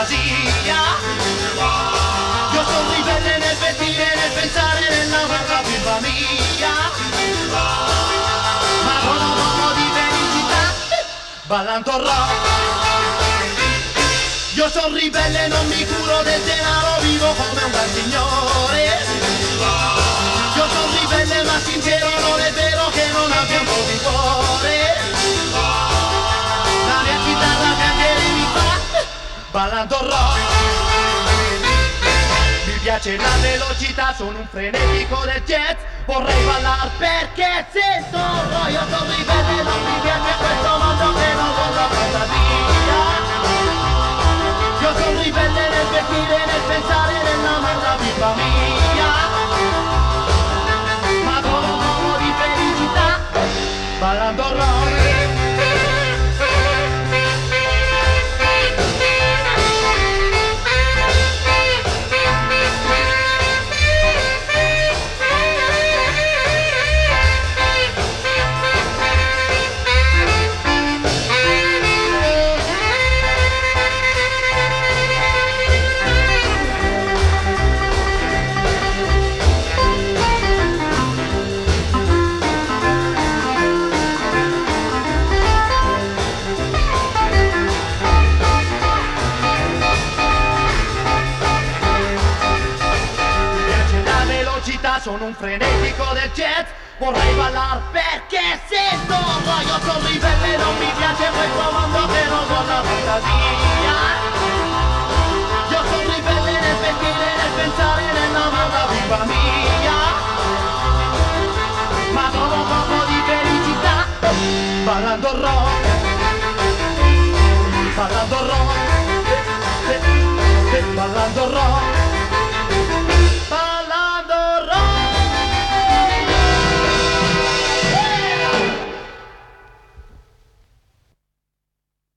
fantasia. Io sono ribelle nel vestire, nel pensare, nell'amare la bimba mia. Ma con un po' di felicità, ballando rock. Io sono ribelle, non mi curo del denaro, vivo come un gran signore. Io sono ribelle ma sincero, non è vero che non abbia un po' di cuore. La mia chitarra piangere mi fa, ballando rock. Mi piace la velocità, sono un frenetico del jazz. Vorrei ballare perché sento rock. Io sono ribelle, non mi piace questo mondo che non con la fantasia. Io sono ribelle nel vestire, nel pensare, nell'amare la bimba mia. Ma con un po' di felicità, ballando rock. Sono un frenetico del jazz, vorrei ballare perché sento rock. Io sono ribelle, non mi piace questo mondo che non con la fantasia. Io sono ribelle nel vestire, nel pensare, nell'amare la bimba mia. Ma con un po' di felicità, ballando rock. Ballando rock, ballando rock.